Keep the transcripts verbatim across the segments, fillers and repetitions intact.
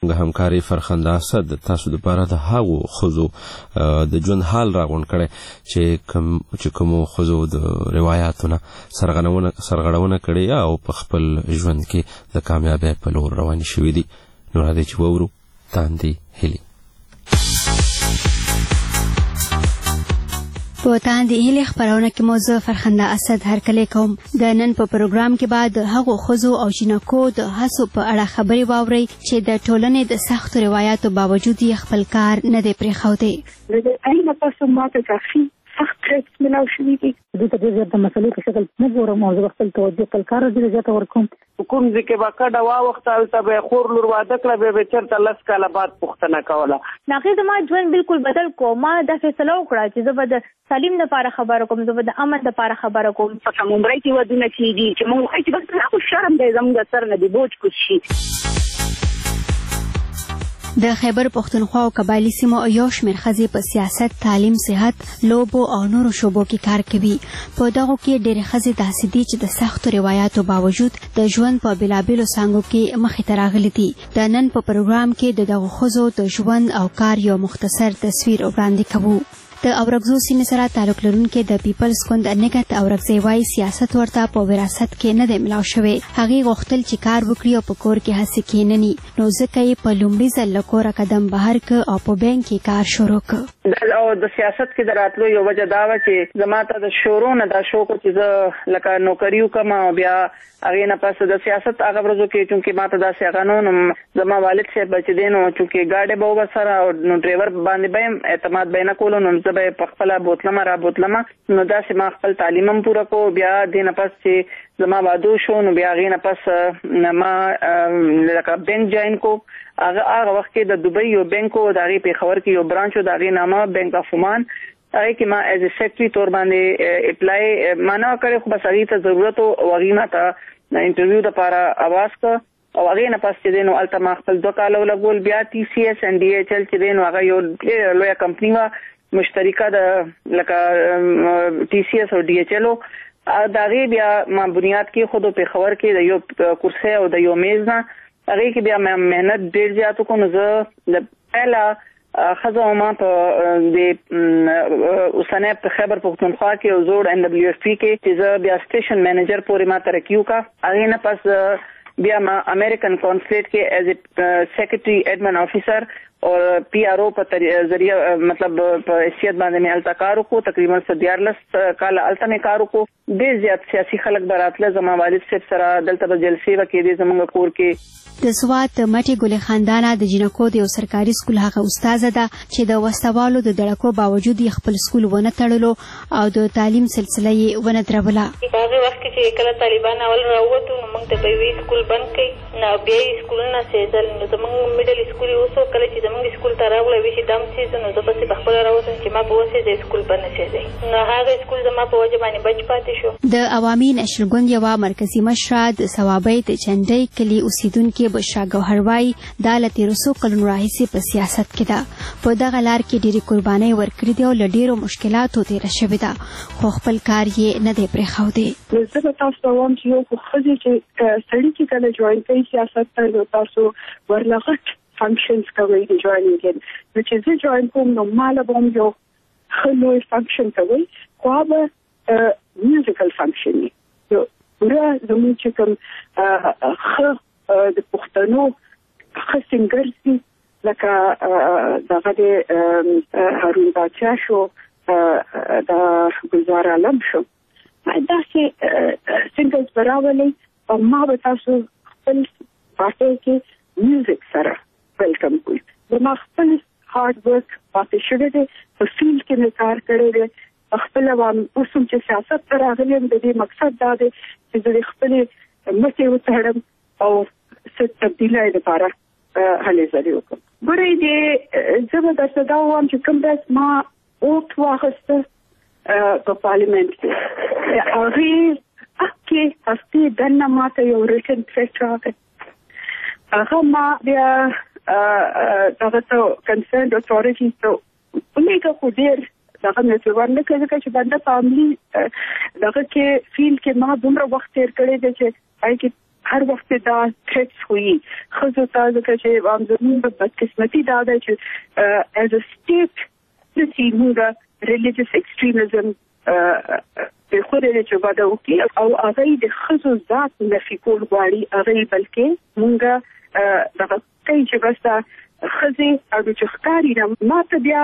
د همکاري فرخنده اسد تاسو لپاره د هغو خزو د ژوند حال راغون کړي چې کوم چې کوم خزو د روایتونو سرغړونه سرغړونه کړي او په خپل ژوند کې د کامیابی په لور روان شوي دي. نو راځي چې وورو تاندي هلي په تاندي هلي خبرونه کې موضوع فرخنده اسد هرکلی کوم. د نن په پروګرام کې بعد هغو خزو او جنکو د هڅو په اړه خبري واوري چې د ټولنې د سختو روایتو باوجود یې خپل کار نه دی پرېښودی. د اېنه تاسو ماته کافي سخت کړه ملاو شوي دي. د دې د د مسلې په شکل نه ګورم او زه خپل توجه خپل کار دې زیاته ورکوم. کوم ځکه باکډه وا وخت الته به خور لور واده کړه به چرته لس کاله بعد پښتنه کوله. ناقص ما ژوند بالکل بدل کو. ما د فیصله وکړه چې زه به د سالم لپاره خبره کوم، زه به د امن لپاره خبره کوم. په کوم برای کې ودونه کیږي چې موږ هیڅ بس نه خو شرم دی زموږ سر نه دی بوج کو شي. د خیبر پښتونخوا او قبایلی سیمو یو شمېر ښځې په سیاست، تعلیم، صحت، لوبو او نورو شوبو کې کار کوي. په دغو کې ډېرې ښځې داسې دي چې د سختو روایاتو باوجود د ژوند په بېلابېلو څانګو کې مخې ته راغلي دي. د نن په پروګرام کې د دغو ښځو د ژوند او کار یو مختصر تصویر وړاندې کوو. د اورګزو سیمې سره تعلق لرونکي د پیپلز ګوند نګهت اورګزی وايي سیاست ورته په وراثت کې نه دی ملاو شوی. هغې غوښتل چې کار وکړي او په کور کې هسې کېنني، نو ځکه یې په لومړي ځل له کوره قدم بهر کړ او په بینک کې کار شروع کړ. او د سیاست کې د راتلو یو وجه دا وه چې زما ته د شروع نه دا شوق چې زه لکه نوکري وکړم او بیا هغې نه پس د سیاست هغه ورځو کې چونکې ما ته داسې هغه نه نو زما والد صاحب چې دی نو چونکې ګاډی به ورسره او نو ډریور باندې به یم اعتماد به یې نه کولو نو زه به یې په خپله بوتلمه را بوتلمه. نو داسې ما خپل تعلیم هم پوره کړو. بیا دې نه پس چې زما واده شو نو بیا هغې نه پس ما لکه بینک جاین کو. هغه هغه وخت کې د دوبۍ یو بینک و د هغې پېښور کې یو برانچ و د هغې نامه بینک اف عمان. هغې کې ما ایز ا سیکرټري طور باندې اپلای ما نه کړی خو بس هغې ته ضرورت و او هغې ما ته انټرویو دپاره اواز کړ او هغې نه پس چې دی نو هلته ما خپل دوه کاله ولګول. بیا ټي سی ایس ان ډي ایچ ایل چې دی نو هغه یو ډېره لویه کمپني وه مشترکه د لکه ټي سی ایس او ډي ایچ ایل و. د هغې بیا ما بنیاد کېښودو پېښور کې د یو کرسۍ او د یو میز نه. هغې کې بیا ما محنت ډېر زیات وکړو. نو زه د پیله ښځه وما په د اوسنی په خیبر پښتونخوا کې یو زوړ ان ډبلیو اف پي کې چې زه بیا سټیشن مینیجر پورې ما ترقي وکړه. هغې نه پس بیا ما امریکن کانسلیټ کې ایز ا سیکرټري ایډمن افیسر او پی آر او په ذریعه مطلب په حیثیت باندې مې هلته کار وکړو. تقریبا څه دیارلس کاله هلته مې کار وکړو. ډېر زیات سیاسي خلک به راتله. زما والد صاحب سره دلته به جلسې به کېدې زموږ کور کې. د سوات مټې ګلې خاندانه د جنکو د یو سرکاري سکول هغه استاذه ده چې د وسوالو د دړکو باوجود یې خپل سکول ونه تړلو او د تعلیم سلسله یې ونه دروله. په هغې وخت کې چې کله طالبان اول راووتو نو موږ ته به یې سکول بند کړئ نو بیا یې سکولونه سېځل. نو زموږ میډل سکول یې اوسو. کله چې زموږ سکول ته راغله ویې چې دا م سېځه نو زه پسې پخپله راوتم چې ما په وسېځئ سکول به نه سېځئ. نو هغه سکول زما په وجه باندې بچ پاتې شو. د عوامي نشر ګوند یوه مرکزي مشره د ثوابۍ د چنډۍ کلي اوسېدونکې بشرا ګوهر وايي دا له تېرو څو کلونو راهیسې په سیاست کې ده. په دغه لار کې ډېرې قربانۍ ورکړې دي او له ډېرو مشکلاتو تېره شوې ده خو خپل کار یې نه دی پرېښودی. زه به تاسو ته وایم چې یو خو ښځې چې سړي چې کله جوین کوي سیاست ته نو تاسو ورله غټ فنکشنز کوئ د جوینینګ. نو چې زه جوین کوم نو ماله به هم یو ښه لوی فنکشن کوئ خو هغه میوزیکل فنکشن وي. یو پوره زموږ چې کوم ښه د پښتنو ښه سینګرز دي لکه دغه د هارون باچا شو د ګلزار عالم شو داسې سینګرز به راولئ او ما به تاسو خپل پارټۍ کې میوزیک سره ویلکم کوئ. زما خپل هارډ ورک پاتې شوی دی. په فیلډ کې مې کار کړی دی. خپله اوس هم چې سیاست ته راغلی یم د دې مقصد دا دی چې زه د خپلې مټې وتړم او څه تبدیلۍ لپاره هلې ځلې وکړم. ګورئ د زه به درته دا ووایم چې کوم ورځ ما اوټ واخیسته په پارلیمنټ کې هغې کې هفتې دننه ما ته یو ریټن تھریټ راغی. هغه ما بیا دغه ته کنسرنډ اتھارټیز ته ولیږه خو ډېر دغه مې پرې ورنه کړه ځکه چې بنده په عملي دغه کې فیلډ کې ما دومره وخت تېر کړی دی چې هغې کې هر وخت دا تھریټس وي خزو ته ځکه چې هم زموږ بدقسمتي دا ده چې as a state د سیمونګه religious extremism په خوره چې باید وکړي او هغه د خزو ذات نفي کول غواړي هغه بلکې مونږه دغه کوي چې بس خزي او چې ښکاری نه ماته بیا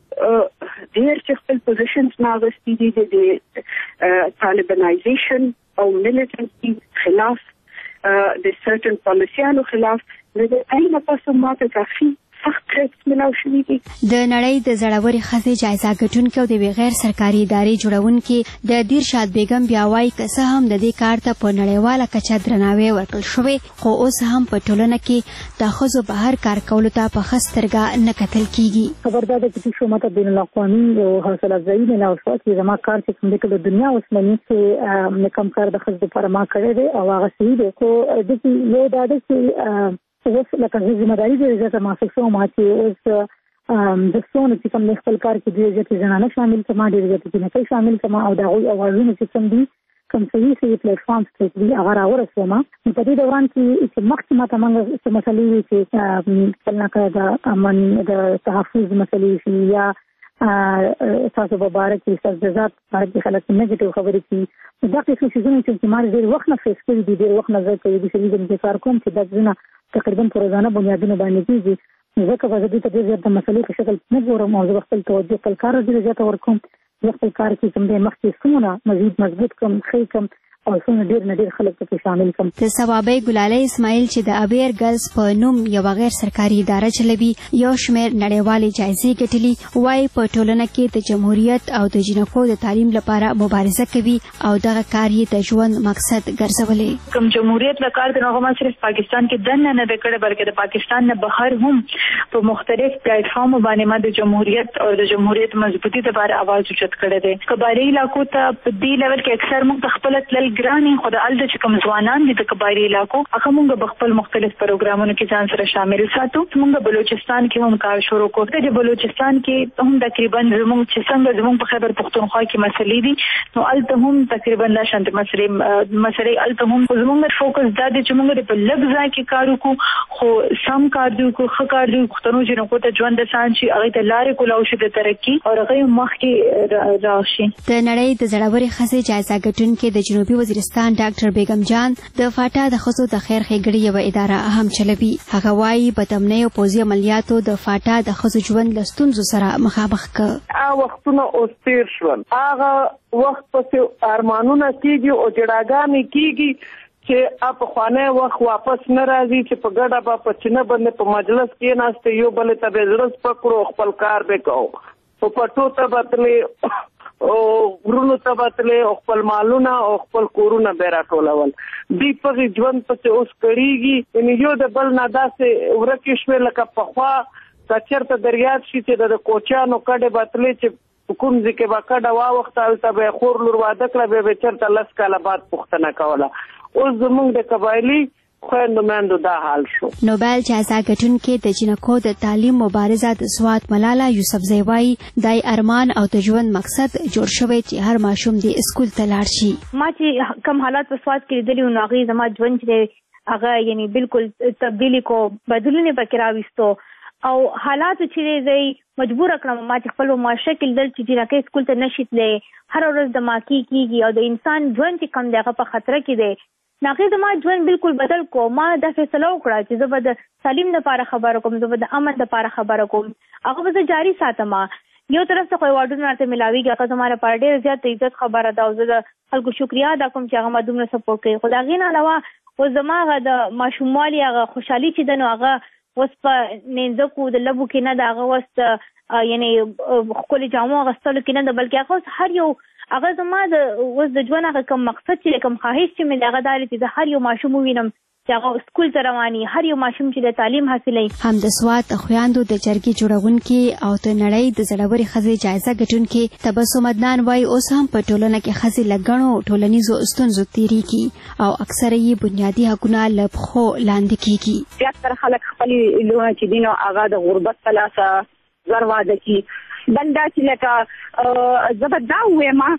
ډېر چې خپل پوزیشنز ناغستې دي د طالبانایزیشن او ملیټنسي خلاف د سرټن پالیسیانو خلاف د اينه پاسه ماته کافي سخت تھریټس ملاو شوي دي. د نړۍ د زړورې ښځې جایزه ګټونکې او د غیر سرکاري ادارې جوړونکې د دیرشاد بیګم بیا وایي که څه هم د دې کار ته په نړیواله کچه درناوی ورکړل شوی خو اوس هم په ټولنه کې د ښځو بهر کار کولو ته په ښه سترګه نه کتل کیږي. خبردار ده چې شو ماته بین الاقوامي او حوصله افزایي ملاو شوه چې زما کار چې کوم دی د دنیا اوس مني چې کوم کار د ښځو لپاره ما کړی دی او هغه صحیح دی خو د دې یو دا ده چې اوس لکه ذمہ داری ډېره زیاته محسوس کوم چې اوس د څونه چې کوم خپل کار کې ډېرې زیاتې زنانه شامل کما ډېرې زیاتې جنکۍ شامل کما او د هغوی اوازونه چې کوم دي کوم صحیح صحیح پلیټفارمز چې دي هغه راورسوم نو په دې دوران کې چې مخکې ماته موږ څه مسلې وي چې کله د امن د تحفظ مسلې شي یا تاسو مبارک چې د ذات باندې خلک نيگیټیو خبرې کوي دا څه شي چې ما ډېر وخت نه فیس کړی دي ډېر وخت نه زه کوي چې دې د کار کوم چې د ځنه تقریبا په روزانه بنیادونو باندې کېږي ځکه په دې ته ډېر د مسلې په شکل نه ګورم او زه خپل توجه خپل کار ډېر زیاته ورکوم زه خپل کار کې کوم د مخکې څومره مزید مضبوط کوم ښه کوم او څنګه ډېر نه ډېر خلک پکې شامل کوم. د ثوابي ګلالۍ اسماعیل چې د ابیر ګرلز په نوم یو غیر سرکاري اداره چلوي یو شمېر نړیوالې جایزې ګټلي وایي په ټولنه کې د جمهوریت او د جنکو د تعلیم لپاره مبارزه کوي او دغه کار یې د ژوند مقصد ګرځولې. کوم جمهوریت لپاره د هغه صرف پاکستان کې دنه نه کړه بلکې د پاکستان نه بهر هم په مختلف پلیټ فارم باندې ما د جمهوریت او د جمهوریت مضبوطی لپاره आवाज اوچت کړی دی. قبایلی علاقو ته په دې لیول کې اکثر موږ خپل تل ګراني خو د الته چې کوم ځوانان دي د قبایلی علاقو هغه موږ په خپل مختلف پروګرامونو کې ځان سره شامل ساتو. موږ بلوچستان کې هم کار شروع کړو. د بلوچستان کې هم تقریبا زموږ چې څنګه زموږ په خیبر پختونخوا کې مسلې دي نو الته هم تقریبا لا شانت مسلې مسلې الته هم زموږ فوکس دا دی چې موږ په لږ ځای کې کار وکړو خو سم کار دی کو ښه کار دی پښتنو جنکو ته ژوند آسان شي هغه ته لارې کولاو شي د ترقی او هغه مخکې راشي. د نړۍ د زړورې ښځې جایزه ګټونکې د جنوبي وزیرستان ډاکټر بیگم جان د فاټا د ښځو د خیر ښېګړې یوه اداره هم چلوي. هغه وایي بدامنۍ او پوځي عملیاتو د فاټا د ښځو ژوند له ستونزو سره مخامخ کړ. هغه وختونه اوس تېر شول هغه وخت پسې ارمانونه کېږي او جړاګانې کېږي چې په خوانه وخت واپس نه راځي چې په ګډه به په چینه باندې په مجلس کې ناست یو بل ته به زړه پکړو خپل کار به کوو په پټو ته بتلې او ورونو ته بتلې او خپل مالونه او خپل کورونه به راټولول دی په ژوند پسې اوس کړيږي ان یو د بل نه داسې ورکه شوه لکه په خوا کچرته دریاب شي چې د کوچانو کډه بتلې چې کوم ځکه باکډه وا وخت الته به خور لور واده کړه به چرته لس کاله بعد پښتنه کوله اوس زموږ د قبایلی خويندمندو دا حال شو. نوبل جایزه ګټونکې د جنکو د تعلیم مبارزه د سوات ملاله یوسفزۍ وایي دای ارمان او د ژوند مقصد جوړ شوی چې هر ماشوم د اسکول ته لاړ شي. ما چې کم حالات په سوات کې لیدلي نو هغه زما ژوند چې هغه یعنی بالکل تبدیلی کو بدلونه پکې راوستو او حالات چې زی مجبور کړم ما چې خپل معاشره کې دل چې جنکې اسکول ته نشي تللی هر ورځ د ماکی کیږي او د انسان ژوند چې کم دغه په خطر کې دی. ناقص ما ژوند بالکل بدل کو ما د فیصله وکړه چې زه به د تعلیم لپاره خبره کوم زه به د امن لپاره خبره کوم هغه به جاری ساتم. یو طرف ته کوئی واډونه راته ملاويږي هغه زموږ لپاره ډېر زیات عزت خبره ده او زه د خلکو شکریا ادا کوم چې هغه ما دومره سپورټ کوي. خو دا غي نه علاوه اوس زموږ د ماشوموالي هغه خوشحالي چې د نو هغه اوس په نینځکو د لبو کې نه دا هغه اوس یعنی خپل جامو غستلو کې نه ده بلکې هغه هر یو هغه زما د اوس د ژوند هغه کوم مقصد چې کوم خواهش چې مې هغه داري چې هر یو ماشوم وینم چې هغه سکول ته رواني هر یو ماشوم چې د تعلیم حاصلوي. هم د سوات خویاندو د جرګې جوړونکي او د نړۍ د زړورې ښځې جایزه ګټونکي تبسم عدنان وایي اوس هم په ټولنه کې ښځې له ګڼو ټولنیزو ستونزو تېرېږي او اکثره یې بنیادي حقونه له پښو لاندې کېږي. زیاتره خلک خپلې لونه چې دي نو هغه د غربت په لاسه زر واده کي بل دا چې لکه زه به دا ووایم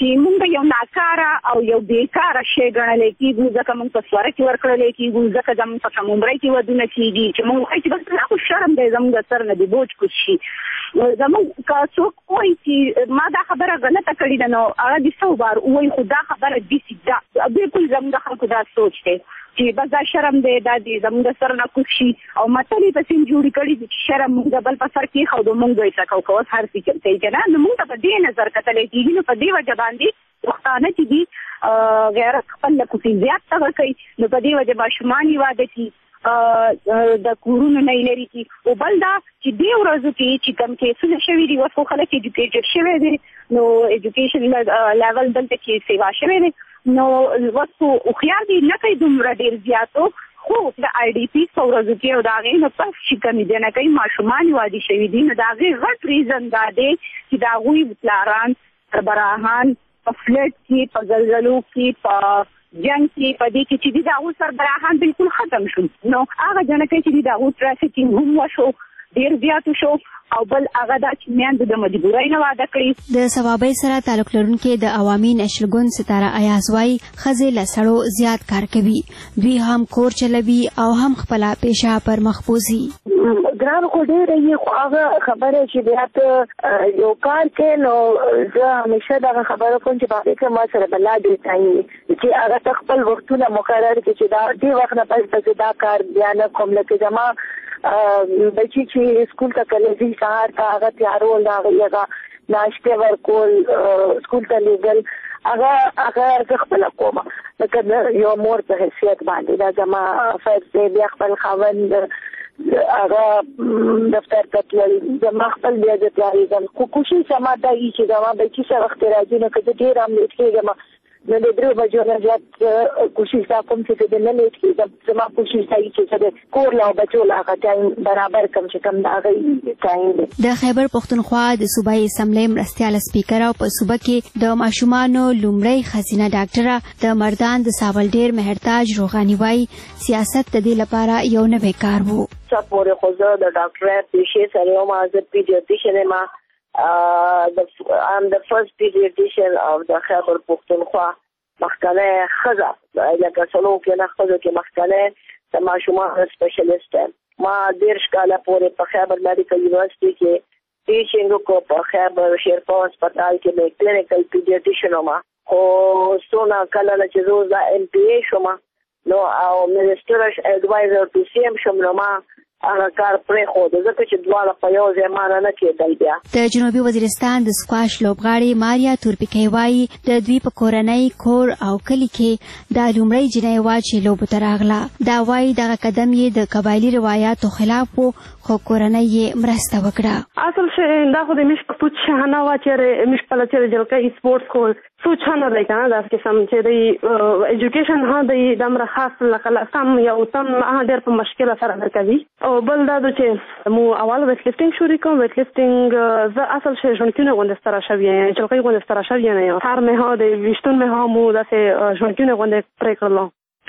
چې موږ یو ناکاره او یو بیکاره شی ګڼل کېږو ځکه موږ په سواره کې ورکړل کېږو ځکه زموږ په عمره کې ودونه کېږي چې موږ وایو چې بس خو شرم دی زموږ سر نه دی بوج کوز شي زموږ که څوک وایي چې ما دا خبره غلطه کړې ده نو هغه دې څو بار ووایي خو دا خبره داسې ده بلکل زموږ خلکو دا سوچ دی چې بس دا شرم دی دا دې زموږ سر نه کوز شي او متل یې پسې جوړې کړي دي چې شرم موږ بل په سر کېښودو موږ به یې څه کوو که اوس هر څه کوي که نه نو موږ ته په دې نظر کتلی کېږي نو په دې وجه باندې پښتانه چې دي غیرت خپل له کوڅې زیات تغه کوي نو په دې وجه ماشومان یې واده کړي د کورونو نه یې لرې کړي او بل دا چې دې ورځو کې چې کوم کیسونه شوي دي اوس خو خلک ایجوکیټډ شوي دي نو ایجوکیشن لیول دلته کې سیوا شوی دی نو اوس خو هوښیار دي نه کوي دومره ډېر زیاتو خو د آی ډي پي په ورځو کې او د هغې نه پس چې کمې دی نه کوي ماشومان یې واده شوي دي نو د هغې غټ ریزن دا دی چې د هغوی پلاران سربراهان په فلډ کې په زلزلو کې په جنګ کې په دې کې چې د هغوی سربراهان بالکل ختم شو نو هغه جنکۍ چې د هغوی ټرافیکینګ هم وشو ډېر زیاتو شو او بل هغه دا چې میندو د مجبورۍ نه واده کړي د ثوابۍ سره تعلق لرونکي د عوامي نشل ګوند ستاره ایاز وایي ښځې له سړو زیات کار کوي دوی هم کور چلوي او هم خپله پیشه پر مخ بوځي ګران خو ډېره یې خو هغه خبره چې بیا ته یو کار کوې نو زه همیشه دغه خبره کوم چې په هغې کې ما سره به لا ډېر تعین چې هغه ته خپل وختونه مقرر کړي چې دا دې وخت نه پس به دا کار بیا نه کوم لکه زما بچی چې سکول ته کله ځي سهار ته هغه تیارول د هغې هغه ناشتې ورکول سکول ته لیږل هغه هغه زه خپله کومه لکه د یو مور په حیثیت باندې دا زما فرض دی بیا خپل خاوند هغه دفتر ته تلل زما خپل بیا زه تیارېږم خو کوشش زما دا وي چې زما بچي سره وخت راځي نو که زه ډېر هم لیټ کېږم نو د درېو بجو نه زیات کوشش دا کوم چې زه نه لیټ کېږم زما کوشش دا وي چې زه د کور له او بچو له هغه ټایم برابر کړم چې کوم د هغې ټایم دی د خیبر پښتونخوا د صوبایي اسمبلۍ مرستیاله سپیکره او په صوبه کې د ماشومانو لومړی ښځینه ډاکټره د مردان د ساولډیر مهرتاج روغاني وایي سیاست د دې لپاره یو نوی کار و څه پورې خو زه د ډاکټرۍ پیشې سره یم زه پیډیاټریشن یم Uh, the, I'm the first pediatrician of the Khyber Pakhtunkhwa مخکنه خزه لکه څلور کې نه خزه کې مخکنه د ماشومان سپیشلیست ما دیرش کاله پورې په خیبر میډیکل یونیورسيټي کې ټیچینګ وکړ په خیبر شیرپا هسپتال کې مې کلینیکل پیډیاټریشن وم خو څونه کله چې زه د ایم پی ای شوم نو او منسټر اډوایزر ټو سی ایم شوم نو ما هغه کار پرېښود ځکه چې دواړه په یو ځای مانه نه کېدل بیا د جنوبي وزیرستان د سکواش لوبغاړې ماریا تورپیکۍ وایي د دوی په کورنۍ کور او کلي کې دا لومړی جنۍ وه چې لوبو ته راغله دا وایي دغه قدم یې د قبایلي روایاتو خلاف و خو کورنۍ یې مرسته وکړه اصل شی دا خو د میش په پوچ شهانه وه چېرې میش خپله چېرې جلکۍ سپورټس کول څو چانه دی که نه داسې قسم چې دی ایجوکیشن ها دی دومره خاص لکه سم یا تم ډېر په مشکله سره درکوي او بل دا ده چې مو اول ویټ لفټینګ شروع کوم ویټ لفټینګ زه اصل شی ژوندکیونه غوندې ستره شوې یم جلکۍ غوندې ستره شوې نه یم هر مې ها د ویشتون مې ها مو داسې ژوندکیونه غوندې پرې کړلو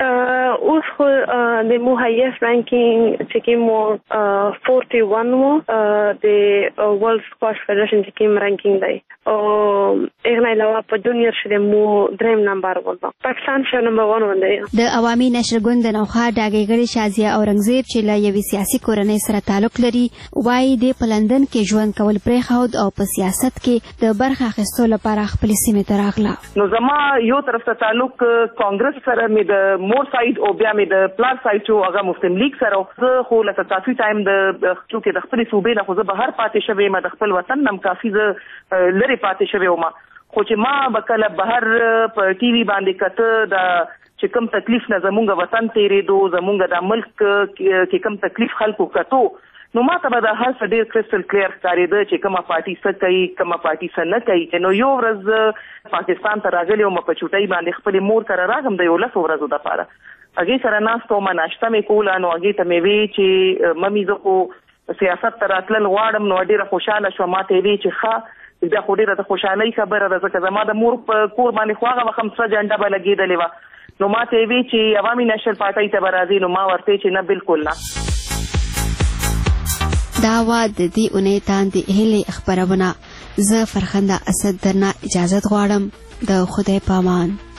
اوس خو د مو هایست رانکینګ چې کوم مو فورټي ون مو د ورلډ سکواش فدریشن چې کوم رانکینګ دی او هغه علاوه په جونیئر شې مو دریم نمبر ولته پاکستان شو نمبر ون باندې د عوامي نشر ګوند د نوخا ډاګېګړې شازیه اورنګزیب چې له یوې سیاسي کورنۍ سره تعلق لري وایي د په لندن کې ژوند کول پرېښود او په سیاست کې د برخه اخیستو لپاره خپلې سیمې ته راغله نو زما یو طرف ته تعلق کانګرس سره مې د مور ساید او بیا مې د پلار ساید چې هغه مسلم لیگ سره زه خو لکه کافي ټایم د چونکې د خپلې صوبې نه خو زه بهر پاتې شوې یم د خپل وطن نه کافي زه لرې پاتې شوې وم خو چې ما به کله بهر په ټي وي باندې کته د چې کوم تکلیف نه زمونږ وطن تېرېدو زمونږ د ملک کې کوم تکلیف خلکو کتو نو ما ته به دا هر څه ډېر کرسټل کلیر ښکارېده چې کومه پارټي څه کوي کومه پارټي څه نه کوي نو یو ورځ پاکستان ته راغلی وم په چوټۍ باندې خپلې مور سره راغم د یولسو ورځو دپاره هغې سره ناسته ومه ناشته مې کوله نو هغې ته مې وی چې ممي زه خو سیاست ته راتلل غواړم نو ډېره خوشحاله شوه ما ته یې وی چې ښه دا خو ډېره د خوشحالۍ خبره ده ځکه زما د مور په کور باندې خو هغه وخت هم سره جنډه به لګېدلې وه نو ما ته یې وی چې عوامي نشل پارټۍ ته به راځي نو ما ورته چې نه بالکل نه دا وه د دې اونۍ تاندې هیلې خپرونه زه فرخنده اسد درنه اجازه غواړم. د خدای پامان.